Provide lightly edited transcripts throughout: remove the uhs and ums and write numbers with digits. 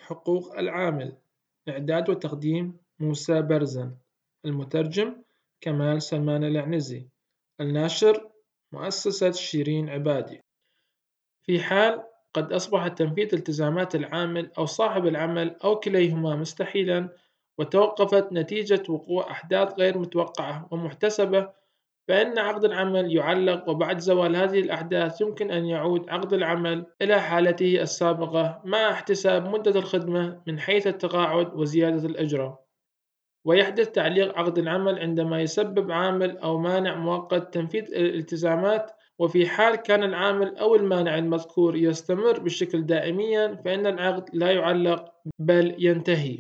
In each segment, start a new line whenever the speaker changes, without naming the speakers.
حقوق العامل. إعداد وتقديم موسى برزن. المترجم كمال سلمان العنزي. الناشر مؤسسة شيرين عبادي. في حال قد أصبح تنفيذ التزامات العامل أو صاحب العمل أو كليهما مستحيلا، وتوقفت نتيجة وقوع أحداث غير متوقعة ومحتسبة، فإن عقد العمل يعلق، وبعد زوال هذه الأحداث يمكن أن يعود عقد العمل إلى حالته السابقة مع احتساب مدة الخدمة من حيث التقاعد وزيادة الأجرة. ويحدث تعليق عقد العمل عندما يسبب عامل أو مانع مؤقت تنفيذ الالتزامات، وفي حال كان العامل أو المانع المذكور يستمر بشكل دائميا فإن العقد لا يعلق بل ينتهي.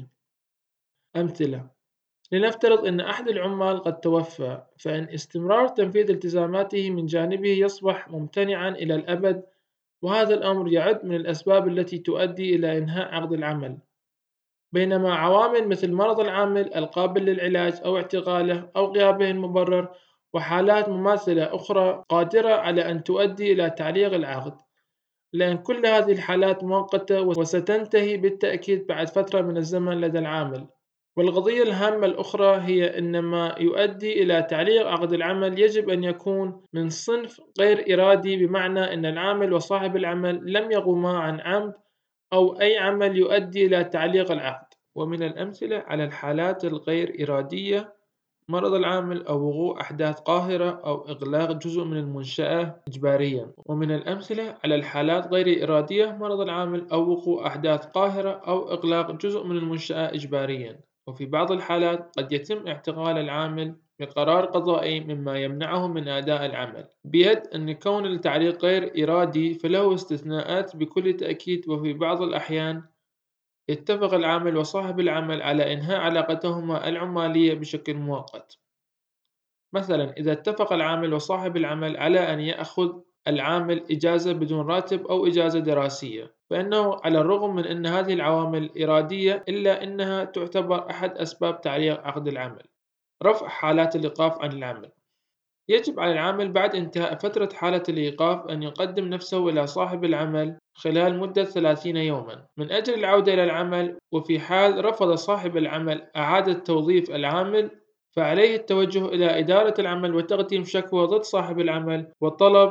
أمثلة: لنفترض أن أحد العمال قد توفى، فإن استمرار تنفيذ التزاماته من جانبه يصبح ممتنعًا إلى الأبد، وهذا الأمر يعد من الأسباب التي تؤدي إلى إنهاء عقد العمل. بينما عوامل مثل مرض العامل القابل للعلاج أو اعتقاله أو غيابه المبرر وحالات مماثلة أخرى قادرة على أن تؤدي إلى تعليق العقد، لأن كل هذه الحالات مؤقتة وستنتهي بالتأكيد بعد فترة من الزمن لدى العامل. والقضية الهامة الأخرى هي أن ما يؤدي إلى تعليق عقد العمل يجب أن يكون من صنف غير إرادي، بمعنى أن العامل وصاحب العمل لم يقوما عن عمد أو أي عمل يؤدي إلى تعليق العقد. ومن الأمثلة على الحالات الغير إرادية مرض العامل أو وقوع أحداث قاهرة أو إغلاق جزء من المنشأة إجباريًا. ومن الأمثلة على الحالات غير إرادية مرض العامل أو وقوع أحداث قاهرة أو إغلاق جزء من المنشأة إجباريًا. وفي بعض الحالات قد يتم اعتقال العامل بقرار قضائي مما يمنعه من أداء العمل. بيد أن كون التعليق غير إرادي فله استثناءات بكل تأكيد، وفي بعض الأحيان اتفق العامل وصاحب العمل على إنهاء علاقتهما العمالية بشكل مؤقت. مثلا إذا اتفق العامل وصاحب العمل على أن يأخذ العامل إجازة بدون راتب أو إجازة دراسية، فإنه على الرغم من أن هذه العوامل إرادية إلا أنها تعتبر أحد أسباب تعليق عقد العمل. رفع حالات الإيقاف عن العمل. يجب على العامل بعد انتهاء فترة حالة الإيقاف أن يقدم نفسه إلى صاحب العمل خلال مدة 30 يومًا من أجل العودة إلى العمل، وفي حال رفض صاحب العمل إعادة توظيف العامل فعليه التوجه إلى إدارة العمل وتقديم شكوى ضد صاحب العمل وطلب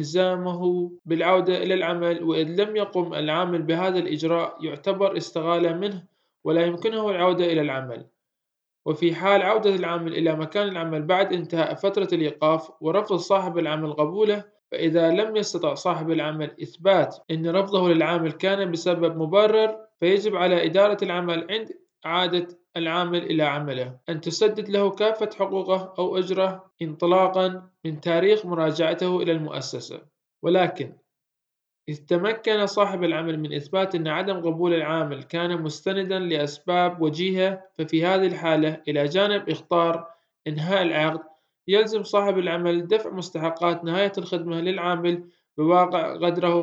إلزامه بالعودة إلى العمل، وإن لم يقم العامل بهذا الإجراء يعتبر استقالة منه ولا يمكنه العودة إلى العمل. وفي حال عودة العامل إلى مكان العمل بعد انتهاء فترة الإيقاف ورفض صاحب العمل قبوله، فإذا لم يستطع صاحب العمل إثبات أن رفضه للعامل كان بسبب مبرر، فيجب على إدارة العمل عند إعادة العامل إلى عمله أن تسدد له كافة حقوقه أو أجره انطلاقًا من تاريخ مراجعته إلى المؤسسة. ولكن إذ تمكن صاحب العمل من إثبات أن عدم قبول العامل كان مستندًا لأسباب وجيهة، ففي هذه الحالة إلى جانب إخطار إنهاء العقد يلزم صاحب العمل دفع مستحقات نهاية الخدمة للعامل بواقع قدره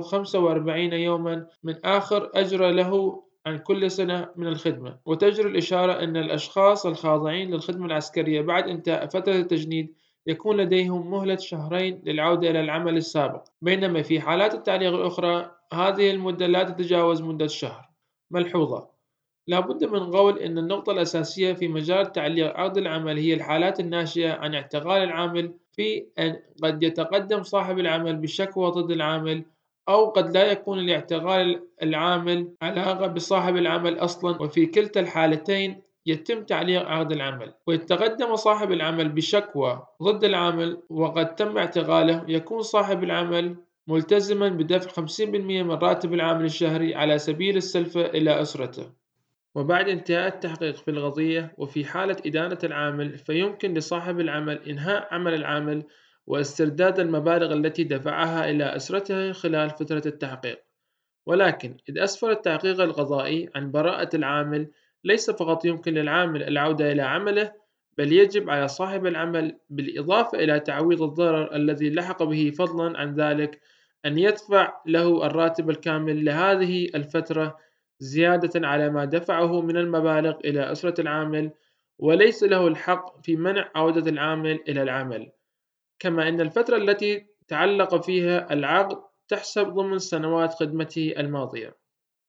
45 يومًا من آخر أجر له عن كل سنة من الخدمة. وتجري الإشارة أن الأشخاص الخاضعين للخدمة العسكرية بعد انتهاء فترة التجنيد يكون لديهم مهلة 2 للعودة إلى العمل السابق، بينما في حالات التعليق الأخرى هذه المدة لا تتجاوز مدة شهر. ملحوظة: لا بد من قول أن النقطة الأساسية في مجال تعليق عقد العمل هي الحالات الناشئة عن اعتقال العامل، في أن قد يتقدم صاحب العمل بشكوى ضد العامل، أو قد لا يكون لاعتقال العامل علاقة بصاحب العمل أصلاً، وفي كلتا الحالتين يتم تعليق عقد العمل. وإذا تقدم صاحب العمل بشكوى ضد العامل وقد تم اعتقاله، يكون صاحب العمل ملتزمًا بدفع 50% من راتب العامل الشهري على سبيل السلفة إلى أسرته. وبعد انتهاء التحقيق في القضية وفي حالة إدانة العامل، فيمكن لصاحب العمل إنهاء عمل العامل واسترداد المبالغ التي دفعها إلى أسرته خلال فترة التحقيق. ولكن إذا أسفر التحقيق القضائي عن براءة العامل، ليس فقط يمكن للعامل العودة إلى عمله، بل يجب على صاحب العمل بالإضافة إلى تعويض الضرر الذي لحق به فضلاً عن ذلك أن يدفع له الراتب الكامل لهذه الفترة زيادة على ما دفعه من المبالغ إلى أسرة العامل، وليس له الحق في منع عودة العامل إلى العمل. كما أن الفترة التي تعلق فيها العقد تحسب ضمن سنوات خدمته الماضية.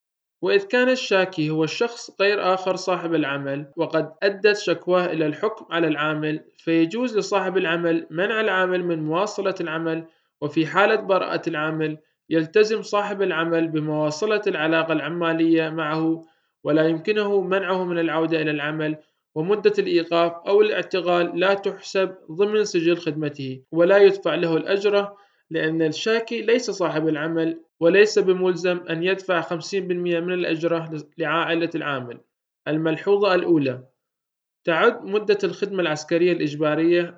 وإذ كان الشاكي هو الشخص غير آخر صاحب العمل وقد أدت شكواه إلى الحكم على العامل، فيجوز لصاحب العمل منع العامل من مواصلة العمل، وفي حالة براءة العامل يلتزم صاحب العمل بمواصلة العلاقة العمالية معه، ولا يمكنه منعه من العودة إلى العمل، ومدة الإيقاف أو الاعتقال لا تحسب ضمن سجل خدمته، ولا يدفع له الأجرة، لأن الشاكي ليس صاحب العمل وليس بملزم أن يدفع 50% من الأجرة لعائلة العامل. الملحوظة الأولى: تعد مدة الخدمة العسكرية الإجبارية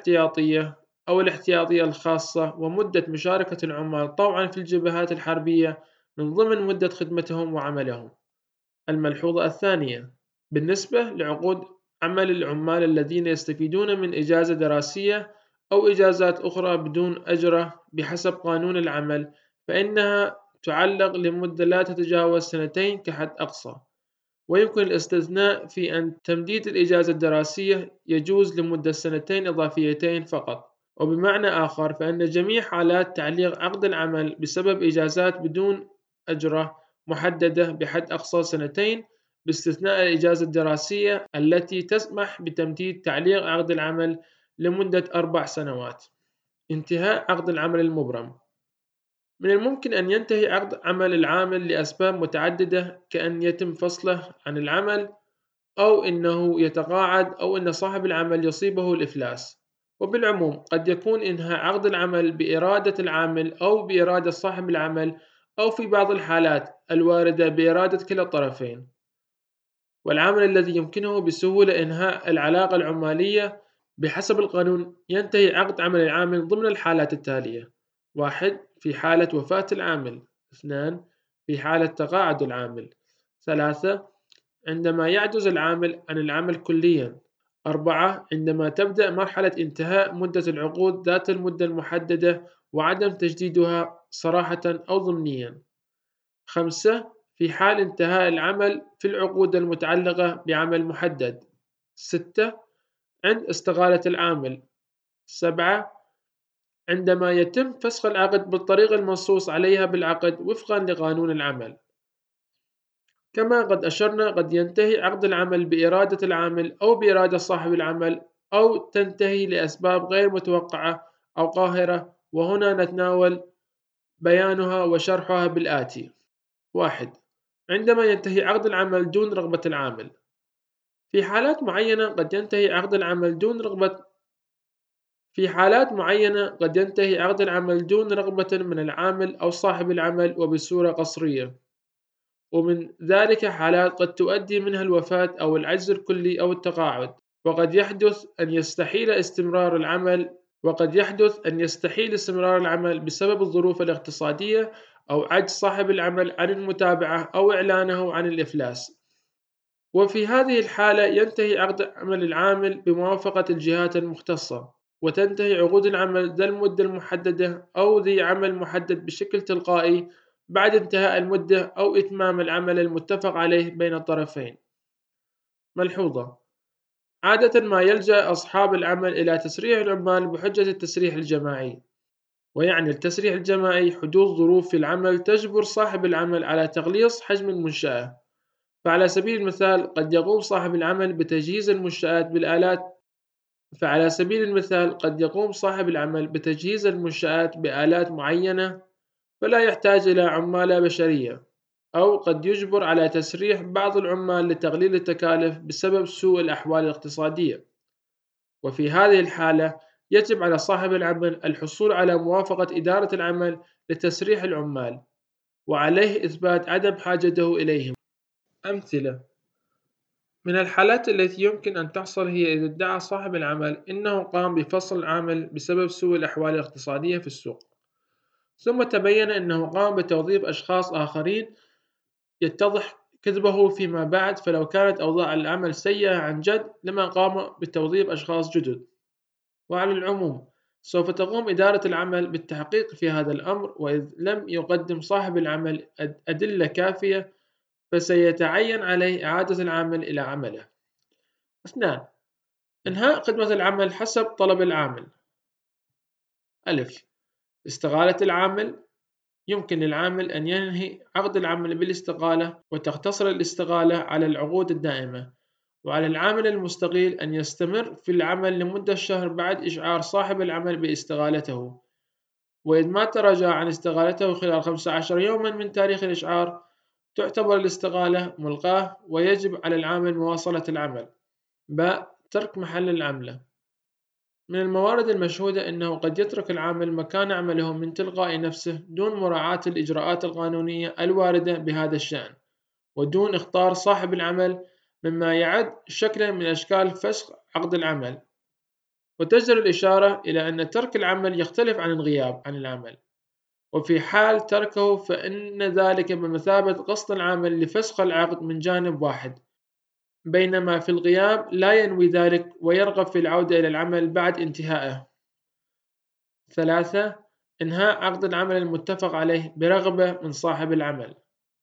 أو الاحتياطية الخاصة ومدة مشاركة العمال طوعا في الجبهات الحربية من ضمن مدة خدمتهم وعملهم. الملحوظة الثانية: بالنسبة لعقود عمل العمال الذين يستفيدون من إجازة دراسية أو إجازات أخرى بدون أجرة بحسب قانون العمل، فإنها تعلق لمدة لا تتجاوز 2 كحد أقصى، ويمكن الاستثناء في أن تمديد الإجازة الدراسية يجوز لمدة 2 إضافيتين فقط. وبمعنى آخر، فإن جميع حالات تعليق عقد العمل بسبب إجازات بدون أجرة محددة بحد أقصى 2 باستثناء الإجازة الدراسية التي تسمح بتمديد تعليق عقد العمل لمدة 4 سنوات. انتهاء عقد العمل المبرم: من الممكن أن ينتهي عقد عمل العامل لأسباب متعددة، كأن يتم فصله عن العمل، أو أنه يتقاعد، أو أن صاحب العمل يصيبه الإفلاس. وبالعموم قد يكون إنهاء عقد العمل بإرادة العامل أو بإرادة صاحب العمل، أو في بعض الحالات الواردة بإرادة كلا الطرفين. والعامل الذي يمكنه بسهولة إنهاء العلاقة العمالية بحسب القانون ينتهي عقد عمل العامل ضمن الحالات التالية: 1. في حالة وفاة العامل. 2. في حالة تقاعد العامل. 3. عندما يعجز العامل عن العمل كليا. 4. عندما تبدأ مرحلة انتهاء مدة العقود ذات المدة المحددة وعدم تجديدها صراحة أو ضمنيا. 5. في حال انتهاء العمل في العقود المتعلقة بعمل محدد. 6. عند استقالة العامل. 7. عندما يتم فسخ العقد بالطريقة المنصوص عليها بالعقد وفقا لقانون العمل. كما قد أشرنا، قد ينتهي عقد العمل بإرادة العامل أو بإرادة صاحب العمل، أو تنتهي لأسباب غير متوقعة أو قاهرة، وهنا نتناول بيانها وشرحها بالآتي. 1. عندما ينتهي عقد العمل دون رغبة العامل. في حالات معينة قد ينتهي عقد العمل دون رغبة من العامل أو صاحب العمل وبصورة قصرية، ومن ذلك حالات قد تؤدي منها الوفاة أو العجز الكلي أو التقاعد. وقد يحدث أن يستحيل استمرار العمل بسبب الظروف الاقتصادية أو عجز صاحب العمل عن المتابعة أو إعلانه عن الإفلاس. وفي هذه الحالة ينتهي عقد عمل العامل بموافقة الجهات المختصة، وتنتهي عقود العمل ذا المدة المحددة أو ذي عمل محدد بشكل تلقائي بعد انتهاء المدة أو إتمام العمل المتفق عليه بين الطرفين. ملحوظة: عادة ما يلجأ أصحاب العمل إلى تسريح العمال بحجة التسريح الجماعي، ويعني التسريح الجماعي حدوث ظروف في العمل تجبر صاحب العمل على تقليص حجم المنشأة. فعلى سبيل المثال قد يقوم صاحب العمل بتجهيز المنشآت بآلات معينة، فلا يحتاج إلى عمالة بشرية، أو قد يجبر على تسريح بعض العمال لتقليل التكاليف بسبب سوء الأحوال الاقتصادية. وفي هذه الحالة يجب على صاحب العمل الحصول على موافقة إدارة العمل لتسريح العمال، وعليه إثبات عدم حاجته إليهم. أمثلة: من الحالات التي يمكن أن تحصل هي إذا ادعى صاحب العمل أنه قام بفصل العامل بسبب سوء الأحوال الاقتصادية في السوق، ثم تبين أنه قام بتوظيف أشخاص آخرين، يتضح كذبه فيما بعد، فلو كانت أوضاع العمل سيئة عن جد لما قام بتوظيف أشخاص جدد. وعلى العموم سوف تقوم إدارة العمل بالتحقيق في هذا الأمر، وإذ لم يقدم صاحب العمل أدلة كافية فسيتعين عليه إعادة العامل إلى عمله. 2. إنهاء خدمة العمل حسب طلب العامل. ألف: استقالة العامل. يمكن للعامل أن ينهي عقد العمل بالاستقالة وتقتصر الاستقالة على العقود الدائمة، وعلى العامل المستقيل أن يستمر في العمل لمدة شهر بعد إشعار صاحب العمل باستقالته، وإذا ما تراجع عن استقالته خلال 15 يوما من تاريخ الإشعار تعتبر الاستقالة ملغاة ويجب على العامل مواصلة العمل. ترك محل العمل. من الموارد المشهودة أنه قد يترك العامل مكان عمله من تلقاء نفسه دون مراعاة الإجراءات القانونية الواردة بهذا الشأن، ودون إخطار صاحب العمل، مما يعد شكلا من أشكال فسخ عقد العمل. وتجدر الإشارة إلى أن ترك العمل يختلف عن الغياب عن العمل، وفي حال تركه فإن ذلك بمثابة قصد العامل لفسخ العقد من جانب واحد، بينما في الغياب لا ينوي ذلك ويرغب في العودة إلى العمل بعد انتهائه. 3. إنهاء عقد العمل المتفق عليه برغبة من صاحب العمل.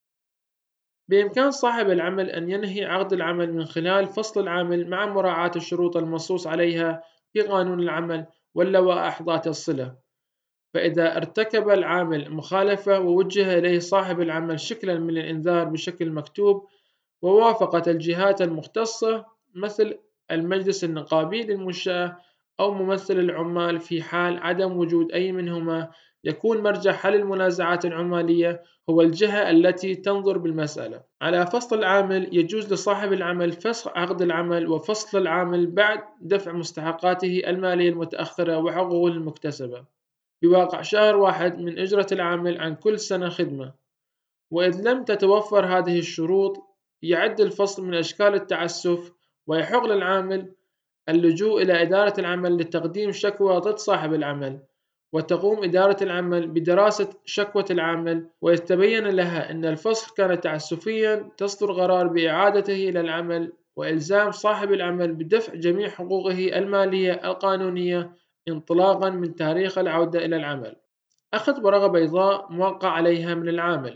بإمكان صاحب العمل أن ينهي عقد العمل من خلال فصل العامل مع مراعاة الشروط المنصوص عليها في قانون العمل واللوائح ذات الصلة. فإذا ارتكب العامل مخالفة ووجه إليه صاحب العمل شكلا من الإنذار بشكل مكتوب، ووافقت الجهات المختصة مثل المجلس النقابي للمنشأة أو ممثل العمال في حال عدم وجود أي منهما، يكون مرجع حل المنازعات العمالية هو الجهة التي تنظر بالمسألة. على فصل العامل يجوز لصاحب العمل فسخ عقد العمل وفصل العامل بعد دفع مستحقاته المالية المتأخرة وحقوقه المكتسبة بواقع شهر واحد من أجرة العامل عن كل سنة خدمة. وإذ لم تتوفر هذه الشروط يعد الفصل من أشكال التعسف، ويحق للعامل اللجوء إلى إدارة العمل لتقديم شكوى ضد صاحب العمل، وتقوم إدارة العمل بدراسة شكوى العامل، ويتبين لها أن الفصل كان تعسفيا تصدر قرار بإعادته إلى العمل وإلزام صاحب العمل بدفع جميع حقوقه المالية القانونية انطلاقا من تاريخ العودة إلى العمل. أخذ ورقة بيضاء موقع عليها من العامل.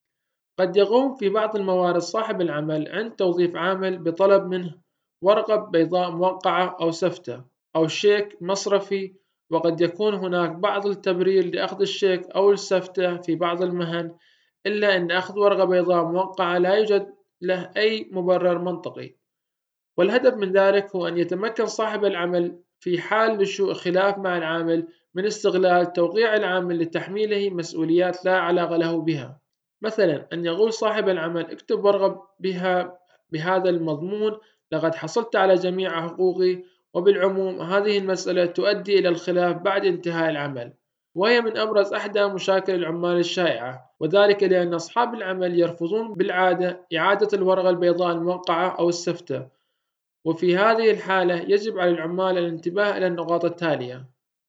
قد يقوم في بعض الموارد صاحب العمل عند توظيف عامل بطلب منه ورقة بيضاء موقعة أو سفتة أو شيك مصرفي، وقد يكون هناك بعض التبرير لأخذ الشيك أو السفتة في بعض المهن، إلا أن أخذ ورقة بيضاء موقعة لا يوجد له أي مبرر منطقي. والهدف من ذلك هو أن يتمكن صاحب العمل في حال نشوء خلاف مع العامل من استغلال توقيع العامل لتحميله مسؤوليات لا علاقة له بها. مثلا أن يقول صاحب العمل اكتب ورقة بهذا المضمون: لقد حصلت على جميع حقوقي. وبالعموم هذه المسألة تؤدي إلى الخلاف بعد انتهاء العمل، وهي من أبرز أحدى مشاكل العمال الشائعة، وذلك لأن أصحاب العمل يرفضون بالعادة إعادة الورقة البيضاء الموقعة أو السفتة. وفي هذه الحالة يجب على العمال الانتباه إلى النقاط التالية.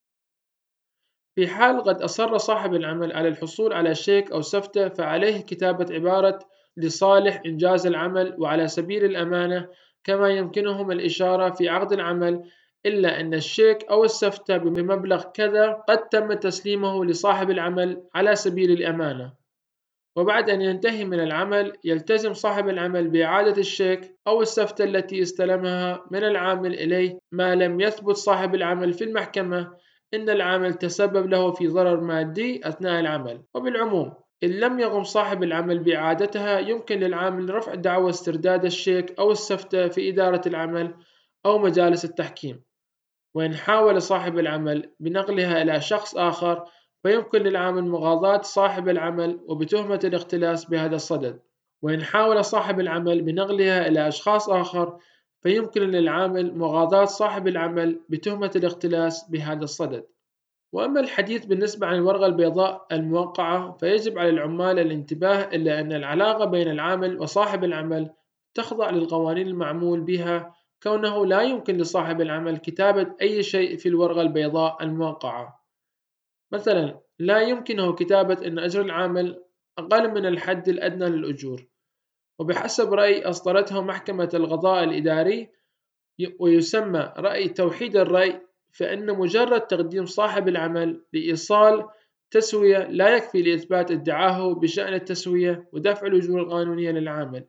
في حال قد أصر صاحب العمل على الحصول على شيك أو سفتة، فعليه كتابة عبارة لصالح إنجاز العمل وعلى سبيل الأمانة، كما يمكنهم الإشارة في عقد العمل إلا أن الشيك أو السفتة بمبلغ كذا قد تم تسليمه لصاحب العمل على سبيل الأمانة. وبعد أن ينتهي من العمل يلتزم صاحب العمل بإعادة الشيك أو السفتة التي استلمها من العامل إليه، ما لم يثبت صاحب العمل في المحكمة إن العامل تسبب له في ضرر مادي أثناء العمل. وبالعموم إن لم يقم صاحب العمل بإعادتها يمكن للعامل رفع دعوى استرداد الشيك أو السفتة في إدارة العمل أو مجالس التحكيم. وإن حاول صاحب العمل بنقلها إلى شخص آخر فيمكن للعامل مغاضاة صاحب العمل وبتهمة الاختلاس بهذا الصدد. وإن حاول صاحب العمل بنقلها إلى أشخاص آخر فيمكن للعامل مغاضاة صاحب العمل بتهمة الاختلاس بهذا الصدد. وأما الحديث بالنسبة عن الورقة البيضاء الموقعة فيجب على العمال الانتباه إلى أن العلاقة بين العامل وصاحب العمل تخضع للقوانين المعمول بها، كونه لا يمكن لصاحب العمل كتابة أي شيء في الورقة البيضاء الموقعة. مثلا لا يمكنه كتابة أن أجر العامل أقل من الحد الأدنى للأجور، وبحسب رأي أصدرته محكمة القضاء الإداري ويسمى رأي توحيد الرأي، فإن مجرد تقديم صاحب العمل لإيصال تسوية لا يكفي لإثبات ادعاه بشأن التسوية ودفع الأجور القانونية للعامل.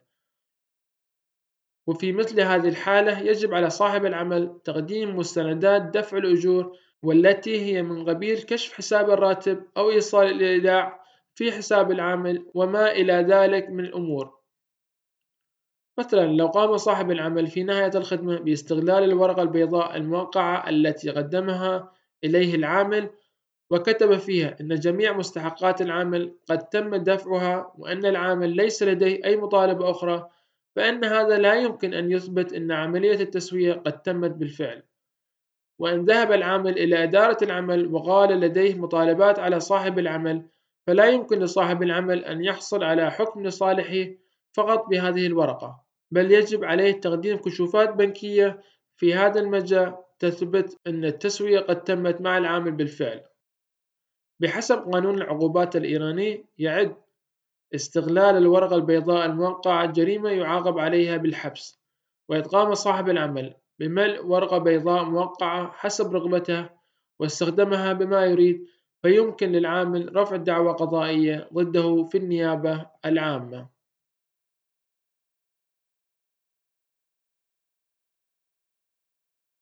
وفي مثل هذه الحالة يجب على صاحب العمل تقديم مستندات دفع الأجور، والتي هي من قبيل كشف حساب الراتب أو إيصال الإيداع في حساب العامل وما إلى ذلك من الأمور. مثلا لو قام صاحب العمل في نهاية الخدمة باستغلال الورقة البيضاء الموقعة التي قدمها إليه العامل وكتب فيها أن جميع مستحقات العامل قد تم دفعها وأن العامل ليس لديه أي مطالبة أخرى، فإن هذا لا يمكن أن يثبت أن عملية التسوية قد تمت بالفعل. وإن ذهب العامل إلى إدارة العمل وقال لديه مطالبات على صاحب العمل، فلا يمكن لصاحب العمل أن يحصل على حكم لصالحه فقط بهذه الورقة، بل يجب عليه تقديم كشوفات بنكية في هذا المجال تثبت أن التسوية قد تمت مع العامل بالفعل. بحسب قانون العقوبات الإيراني، يعد استغلال الورقة البيضاء الموقعة جريمة يعاقب عليها بالحبس. وإذا قام صاحب العمل بملء ورقة بيضاء موقعة حسب رغبته واستخدمها بما يريد، فيمكن للعامل رفع دعوى قضائية ضده في النيابة العامة.